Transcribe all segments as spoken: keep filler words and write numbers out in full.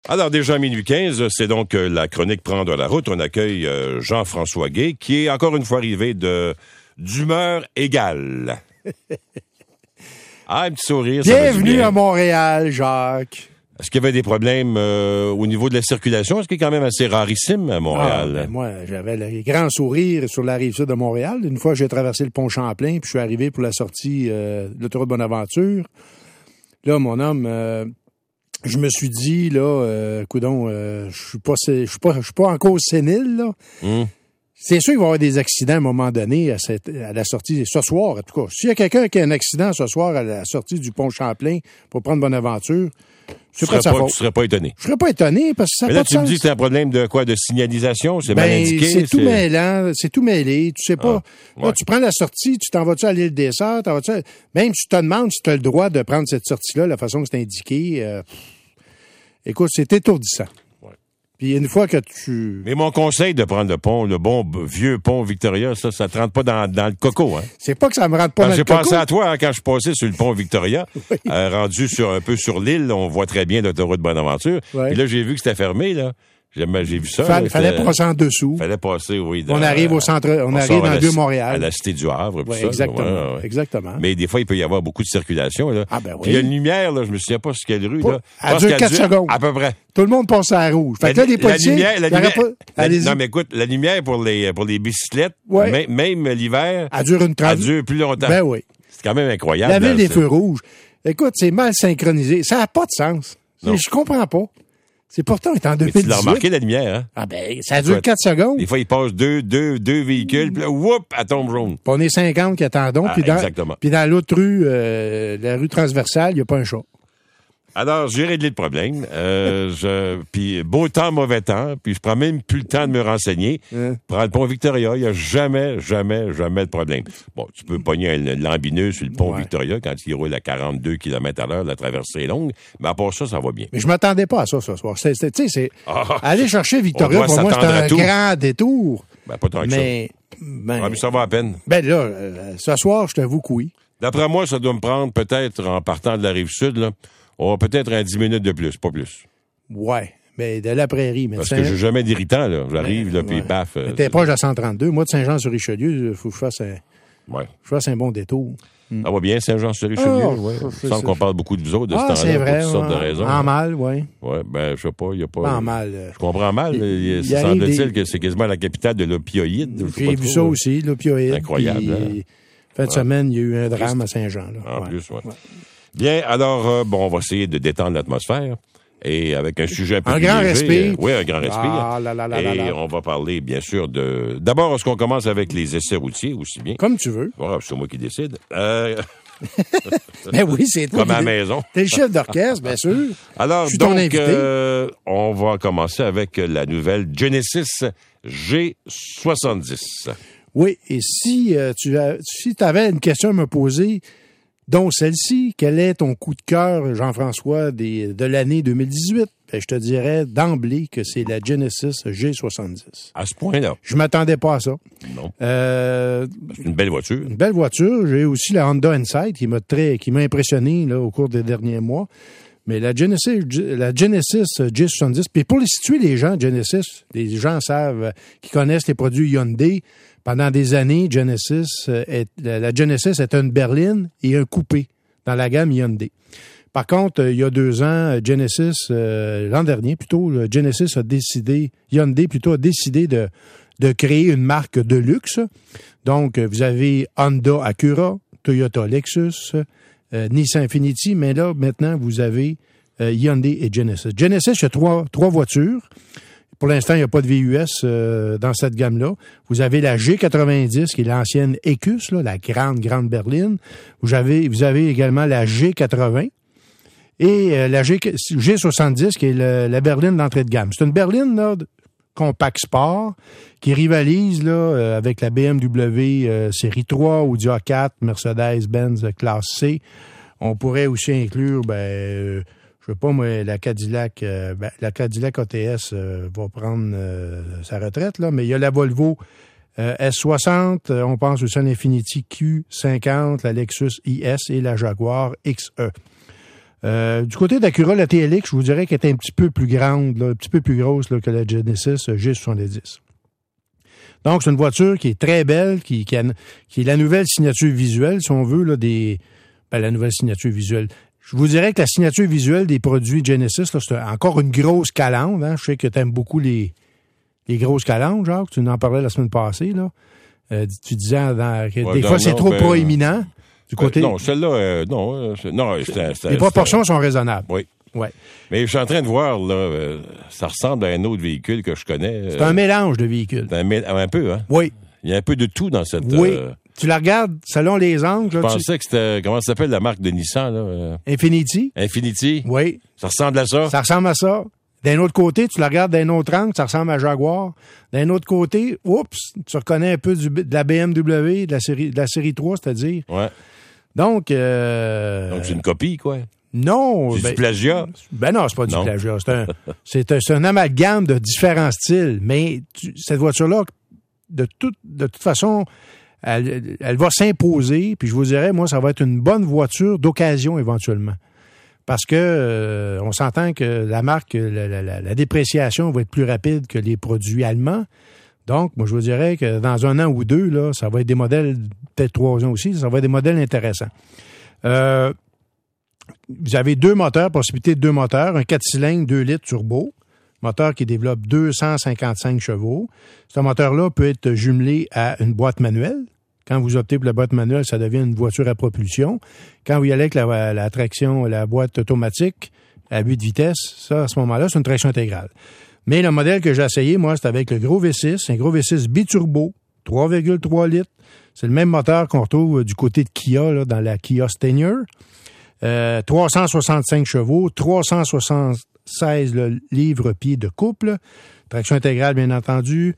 Alors, déjà minuit quinze, c'est donc euh, la chronique Prendre la route. On accueille euh, Jean-François Guay, qui est encore une fois arrivé de d'humeur égale. Ah, un petit sourire. Bienvenue à Montréal, Jacques. Est-ce qu'il y avait des problèmes euh, au niveau de la circulation? Est-ce qu'il est quand même assez rarissime à Montréal? Ah, ben moi, j'avais le grand sourire sur la rive sud de Montréal. Une fois, j'ai traversé le pont Champlain, puis je suis arrivé pour la sortie euh, de l'autoroute Bonaventure. Là, mon homme, euh, je me suis dit, là, euh, coudonc, euh, je suis pas, je suis pas, je suis pas encore sénile, là. Hum. C'est sûr qu'il va y avoir des accidents à un moment donné à, cette, à la sortie, ce soir, en tout cas. S'il y a quelqu'un qui a un accident ce soir à la sortie du pont Champlain pour prendre Bonaventure, tu serais, pas, tu serais pas étonné. Je serais pas étonné parce que ça Mais n'a là, pas de tu sens. me dis que c'est un problème de quoi? De signalisation? C'est ben, mal indiqué? C'est tout mêlant, c'est tout mêlé. Tu sais pas. Ah, ouais. Là, tu prends la sortie, tu t'en vas-tu à l'île des Sœurs, t'en vas-tu à... Même si tu te demandes si tu as le droit de prendre cette sortie-là, la façon que c'est indiqué, euh... écoute, c'est étourdissant. Puis une fois que tu... Mais mon conseil de prendre le pont, le bon vieux pont Victoria, ça, ça te rentre pas dans, dans le coco, hein? C'est pas que ça me rentre pas Quand dans j'ai le coco. pensé à toi hein, quand je suis passé sur le pont Victoria, oui. euh, rendu sur un peu sur l'île, on voit très bien l'autoroute Bonaventure. Oui. Puis là, j'ai vu que c'était fermé, là. J'ai, j'ai vu ça. Fallait, là, fallait passer en dessous. Fallait passer, oui. Dans, on arrive au centre, on, on arrive dans le Vieux-Montréal. À la Cité du Havre, puis ouais, ça. Exactement, ouais, ouais. exactement. Mais des fois, il peut y avoir beaucoup de circulation, là. Ah, ben oui. Puis il y a une lumière, là, je me souviens pas sur quelle rue, Pas, là. elle dure quatre secondes. À peu près. Tout le monde passe à la rouge. Fait la, que là, les policiers... La lumière, la lumière, pas... la, non, mais écoute, la lumière pour les, pour les bicyclettes, ouais. même, même l'hiver... Elle dure une trente... Elle dure plus longtemps. Ben oui. C'est quand même incroyable. La ville là, des feux rouges. Écoute, c'est mal synchronisé. Ça n'a pas de sens. Non. Je comprends pas. C'est pourtant, est en deux mille dix-huit. Mais tu l'as remarqué, la lumière, hein? Ah ben, ça dure quatre secondes. Des fois, il passe deux, deux, deux véhicules, puis là, whoop, elle tombe jaune. Puis on est cinquante qui attendons, Ah, puis dans, exactement. puis dans l'autre rue, euh, la rue transversale, il n'y a pas un chat. Alors, j'ai réglé le problème. Euh, je, puis beau temps, mauvais temps, puis je prends même plus le temps de me renseigner. Hein? Prends le pont Victoria, il n'y a jamais, jamais, jamais de problème. Bon, tu peux pogner un lambineux sur le pont ouais. Victoria quand il roule à quarante-deux kilomètres à l'heure, la traversée est longue, mais à part ça, ça va bien. Mais je m'attendais pas à ça ce soir. Tu sais, c'est ah, aller chercher Victoria, pour moi, c'est un grand détour. Ben, pas tant que mais, ça. Ben, ah, mais ça va à peine. Ben là, euh, ce soir, je t'avoue que oui. D'après moi, ça doit me prendre peut-être, en partant de la Rive-Sud, là, on va peut-être un dix minutes de plus, pas plus. Ouais, mais de la prairie. Mais Parce que j'ai jamais d'irritant, là. J'arrive, ben, là, puis ouais. paf. Euh, T'es proche de la cent trente-deux. Moi, de Saint-Jean-sur-Richelieu, il faut que je fasse un, ouais. je fasse un bon détour. Mm. Ça va bien, Saint-Jean-sur-Richelieu? Oh, oui. c'est, Il semble qu'on parle beaucoup de vous autres de ah, ce temps-là, vrai, pour toutes sortes ouais. de raisons. En mal, oui. Oui, ben, je sais pas, il n'y a pas... pas en mal. Je comprends mal. Il, il, il semble-t-il des... que c'est quasiment la capitale de l'opioïde. J'ai vu ça aussi, l'opioïde. Incroyable. Puis, hein? Fin de ouais. semaine, il y a eu un drame Juste. à Saint-Jean. Là. En ouais. plus, oui. Ouais. Bien, alors, euh, bon, on va essayer de détendre l'atmosphère. Et avec un sujet un peu un plus grand léger. respire. Euh, oui, un grand respire. Ah, là, là, là, et là, là. on va parler, bien sûr, de... D'abord, est-ce qu'on commence avec les essais routiers, aussi bien? Comme tu veux. Bon, c'est moi qui décide. Euh... Mais oui, c'est toi. Comme à la maison. T'es le chef d'orchestre, bien sûr. Alors, Je suis donc, ton invité. Euh, on va commencer avec la nouvelle Genesis G soixante-dix. Oui, et si euh, tu as, si avais une question à me poser, dont celle-ci, quel est ton coup de cœur, Jean-François, des, de l'année deux mille dix-huit? Ben, je te dirais d'emblée que c'est la Genesis G soixante-dix. À ce point-là? Je m'attendais pas à ça. Non. Euh, c'est une belle voiture. Une belle voiture. J'ai aussi la Honda Insight qui m'a très, qui m'a impressionné là, au cours des derniers mois. Mais la Genesis, la Genesis G soixante-dix, puis pour les situer, les gens, Genesis, les gens savent, qui connaissent les produits Hyundai, pendant des années, Genesis est, la Genesis est une berline et un coupé dans la gamme Hyundai. Par contre, il y a deux ans, Genesis, euh, l'an dernier plutôt, Genesis a décidé, Hyundai plutôt a décidé de, de créer une marque de luxe. Donc, vous avez Honda Acura, Toyota Lexus, euh, Nissan Infiniti, mais là, maintenant, vous avez euh, Hyundai et Genesis. Genesis, il y a trois, trois voitures. Pour l'instant, il n'y a pas de V U S euh, dans cette gamme-là. Vous avez la G quatre-vingt-dix, qui est l'ancienne Ecus, là, la grande, grande berline. Vous avez, vous avez également la G quatre-vingts et euh, la G, G soixante-dix, qui est le, la berline d'entrée de gamme. C'est une berline là, compact sport qui rivalise là, euh, avec la B M W euh, série trois, Audi A quatre, Mercedes-Benz classe C. On pourrait aussi inclure... ben. Euh, Je sais pas, moi, la Cadillac, euh, ben, la Cadillac A T S euh, va prendre euh, sa retraite, là, mais il y a la Volvo euh, S soixante, euh, on pense aussi à l'Infiniti Q cinquante, la Lexus I S et la Jaguar X E. Euh, du côté d'Acura, la T L X, je vous dirais qu'elle est un petit peu plus grande, là, un petit peu plus grosse là, que la Genesis G soixante-dix. Donc, c'est une voiture qui est très belle, qui, qui, a, qui est la nouvelle signature visuelle, si on veut, là, des ben, la nouvelle signature visuelle. Je vous dirais que la signature visuelle des produits Genesis, là, c'est encore une grosse calandre. Hein? Je sais que tu aimes beaucoup les, les grosses calandres, Jacques. Tu nous en parlais la semaine passée. Là. Euh, tu disais dans, que ouais, des non, fois, c'est non, trop ben, proéminent. Du côté... Ben, non, celle-là, euh, non. Euh, non c'est, c'est, les proportions sont raisonnables. Oui. Ouais. Mais je suis en train de voir, là, euh, ça ressemble à un autre véhicule que je connais. C'est euh, un mélange de véhicules. Un, un peu, hein? Oui. Il y a un peu de tout dans cette... Oui. Euh, tu la regardes selon les angles. je là, pensais tu... que c'était... Comment ça s'appelle la marque de Nissan, là? Euh, Infiniti. Infiniti. Oui. Ça ressemble à ça? Ça ressemble à ça. D'un autre côté, tu la regardes d'un autre angle, ça ressemble à Jaguar. D'un autre côté, oups, tu reconnais un peu du, de la B M W, de la série, de la série trois, c'est-à-dire. Ouais. Donc... Euh, Donc, c'est une copie, quoi. Non. C'est ben, du plagiat? Ben non, c'est pas du non. plagiat. C'est un, c'est un, c'est un amalgame de différents styles. Mais tu, cette voiture-là, de, tout, de toute façon, elle, elle va s'imposer. Puis je vous dirais, moi, ça va être une bonne voiture d'occasion éventuellement. Parce que euh, on s'entend que la marque, la, la, la, la dépréciation va être plus rapide que les produits allemands. Donc, moi, je vous dirais que dans un an ou deux, là, ça va être des modèles, peut-être trois ans aussi, ça va être des modèles intéressants. Euh, vous avez deux moteurs, possibilité de deux moteurs, un quatre cylindres, deux litres turbo, moteur qui développe deux cent cinquante-cinq chevaux. Ce moteur-là peut être jumelé à une boîte manuelle. Quand vous optez pour la boîte manuelle, ça devient une voiture à propulsion. Quand vous y allez avec la, la traction, la boîte automatique à huit vitesses, ça, à ce moment-là, c'est une traction intégrale. Mais le modèle que j'ai essayé, moi, c'est avec le gros V six, un gros V six biturbo, trois virgule trois litres. C'est le même moteur qu'on retrouve du côté de Kia, là, dans la Kia Stinger. Euh, trois cent soixante-cinq chevaux, trois cent soixante-seize livres-pieds de couple, traction intégrale, bien entendu,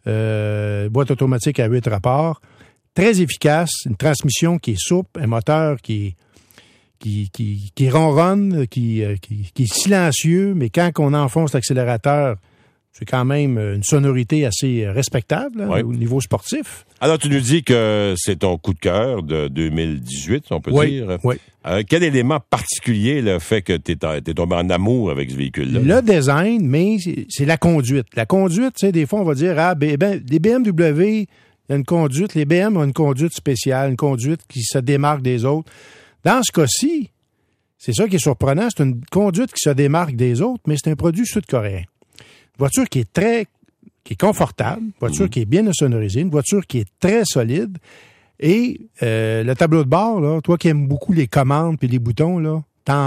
euh, boîte automatique à huit rapports. Très efficace, une transmission qui est souple, un moteur qui est, qui, qui, qui ronronne, qui, qui, qui est silencieux, mais quand on enfonce l'accélérateur, c'est quand même une sonorité assez respectable hein, oui. au niveau sportif. Alors, tu nous dis que c'est ton coup de cœur de deux mille dix-huit, on peut oui, dire. Oui. Euh, quel élément particulier le fait que tu es tombé en amour avec ce véhicule-là? Le design, mais c'est, c'est la conduite. La conduite, tu sais, des fois, on va dire, ah, ben, ben, les B M W... Il y a une conduite, les B M ont une conduite spéciale, une conduite qui se démarque des autres. Dans ce cas-ci, c'est ça qui est surprenant, c'est une conduite qui se démarque des autres, mais c'est un produit sud-coréen. Une voiture qui est très, qui est confortable, une voiture mmh. qui est bien sonorisée, une voiture qui est très solide. Et euh, le tableau de bord, là, toi qui aimes beaucoup les commandes puis les boutons, là,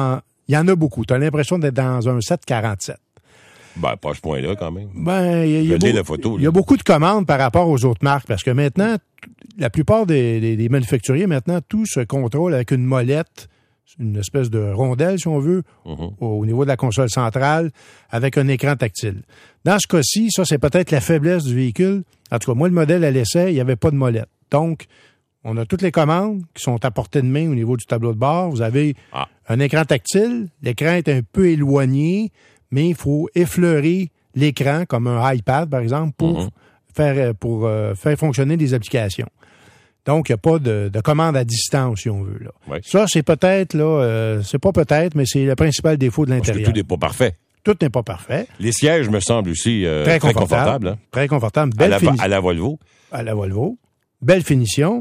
il y en a beaucoup. Tu as l'impression d'être dans un sept quarante-sept. Ben, pas à ce point-là, quand même. Ben, il y a, y a, beau, la photo, y a beaucoup de commandes par rapport aux autres marques, parce que maintenant, la plupart des, des, des manufacturiers, maintenant, tout se contrôle avec une molette, une espèce de rondelle, si on veut, uh-huh. au, au niveau de la console centrale, avec un écran tactile. Dans ce cas-ci, ça, c'est peut-être la faiblesse du véhicule. En tout cas, moi, le modèle à l'essai, il n'y avait pas de molette. Donc, on a toutes les commandes qui sont à portée de main au niveau du tableau de bord. Vous avez ah. un écran tactile. L'écran est un peu éloigné, mais il faut effleurer l'écran, comme un iPad, par exemple, pour, mm-hmm. faire, pour euh, faire fonctionner des applications. Donc, il n'y a pas de, de commande à distance, si on veut. Là. Oui. Ça, c'est peut-être, là, euh, c'est pas peut-être, mais c'est le principal défaut de l'intérieur. Parce que tout n'est pas parfait. Tout n'est pas parfait. Les sièges me semblent aussi euh, très, très confortables. confortables. Hein? Très confortables. Belle à, la, fini- à la Volvo. À la Volvo. Belle finition.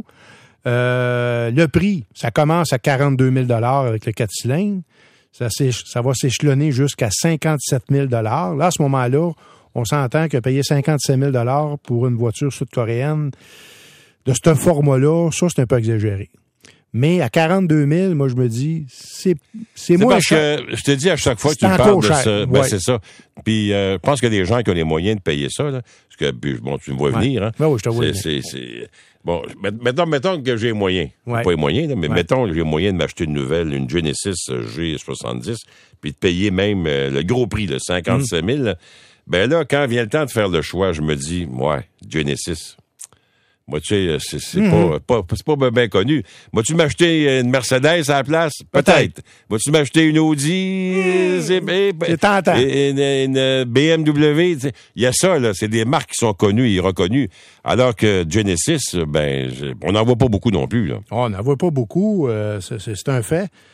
Euh, le prix, ça commence à quarante-deux mille dollars avec le quatre cylindres. Ça, ça va s'échelonner jusqu'à cinquante-sept mille dollars. Là, à ce moment-là, on s'entend que payer cinquante-sept mille dollars pour une voiture sud-coréenne de ce format-là, ça, c'est un peu exagéré. Mais à quarante-deux mille, moi, je me dis, c'est, c'est, c'est moins cher. Parce que je te dis à chaque fois que tu me parles de ça, ben ouais. c'est ça. Puis, euh, je pense qu'il y a des gens qui ont les moyens de payer ça, là. Parce que, puis, bon, tu me vois ouais. venir, hein. Ben oui, je te vois c'est, c'est, c'est, bon, mettons, mettons que j'ai les moyens. Ouais. Pas les moyens, là, mais ouais. mettons que j'ai les moyens de m'acheter une nouvelle, une Genesis G soixante-dix, puis de payer même euh, le gros prix, là, cinquante-sept mille. Mm. Ben là, quand vient le temps de faire le choix, je me dis, ouais, Genesis. Moi, tu sais, c'est, c'est mm-hmm. pas, pas, c'est pas bien, bien connu. Vas-tu m'acheter une Mercedes à la place? Peut-être. Peut-être. Vas-tu m'acheter une Audi? Mmh. C'est, c'est tentant. Une, une B M W? Il y a ça, là. C'est des marques qui sont connues et reconnues. Alors que Genesis, ben, on n'en voit pas beaucoup non plus, là. On n'en voit pas beaucoup. Euh, c'est, c'est, c'est un fait.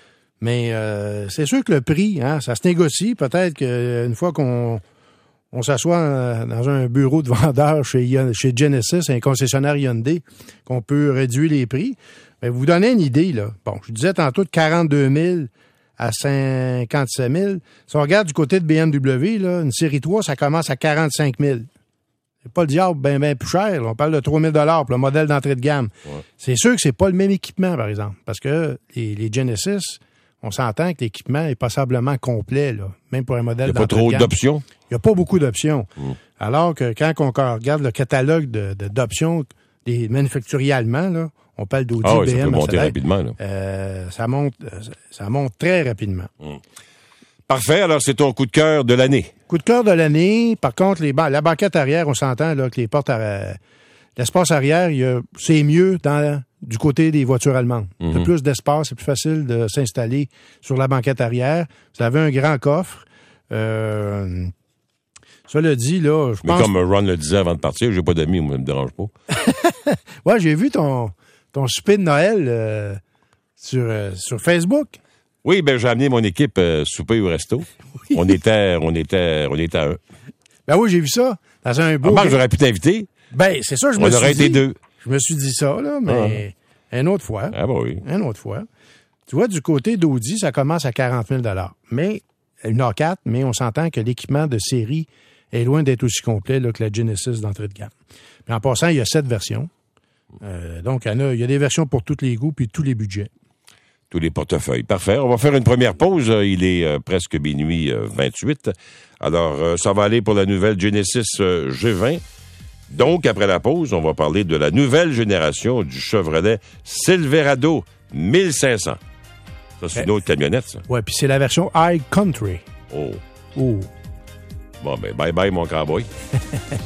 Mais euh, c'est sûr que le prix, hein, ça se négocie. Peut-être qu'une fois qu'on on s'assoit dans un bureau de vendeur chez, chez Genesis, un concessionnaire Hyundai, qu'on peut réduire les prix. Mais vous donnez une idée, là. Bon, je disais tantôt de quarante-deux mille à cinquante-sept mille. Si on regarde du côté de B M W, là, une série trois, ça commence à quarante-cinq mille. C'est pas le diable bien ben plus cher. Là. On parle de trois mille dollars pour le modèle d'entrée de gamme. Ouais. C'est sûr que c'est pas le même équipement, par exemple. Parce que les, les Genesis, on s'entend que l'équipement est passablement complet, là, même pour un modèle d'entrée de gamme. Il n'y a pas trop d'options? Il n'y a pas beaucoup d'options. Mmh. Alors que quand on regarde le catalogue de, de, d'options des manufacturiers allemands, là, on parle d'Audi, ah oui, B M, ça peut monter Mercedes, rapidement. Là. Euh, ça monte, ça monte très rapidement. Mmh. Parfait. Alors, c'est ton coup de cœur de l'année. Coup de cœur de l'année. Par contre, les ba- la banquette arrière, on s'entend là que les portes, à, l'espace arrière, il y a, c'est mieux dans du côté des voitures allemandes. Mm-hmm. Il y a plus d'espace, c'est plus facile de s'installer sur la banquette arrière. Vous avez un grand coffre. Euh, cela dit, là, je Mais pense... comme Ron le disait avant de partir, j'ai pas d'amis, moi, ça me dérange pas. Ouais, j'ai vu ton, ton souper de Noël euh, sur, euh, sur Facebook. Oui, ben j'ai amené mon équipe euh, souper au resto. Oui. On était, on était, on était à un. Ben oui, j'ai vu ça. Dans un beau. Ah, Marc, j'aurais pu t'inviter. Ben, c'est ça, je me on suis dit. On aurait été deux. Je me suis dit ça, là, mais ah. une autre fois. Ah, ben oui. Une autre fois. Tu vois, du côté d'Audi, ça commence à quarante mille dollars. Mais, une A quatre, mais on s'entend que l'équipement de série est loin d'être aussi complet là, que la Genesis d'entrée de gamme. Mais en passant, il y a sept versions. Euh, donc, il y en a, il y a des versions pour tous les goûts puis tous les budgets. Tous les portefeuilles. Parfait. On va faire une première pause. Il est euh, presque minuit euh, vingt-huit. Alors, euh, ça va aller pour la nouvelle Genesis euh, G vingt. Donc, après la pause, on va parler de la nouvelle génération du Chevrolet Silverado mille cinq cents. Ça, c'est une autre camionnette, ça. Ouais, puis c'est la version High Country. Oh. Oh. Bon, ben, bye-bye, mon cowboy.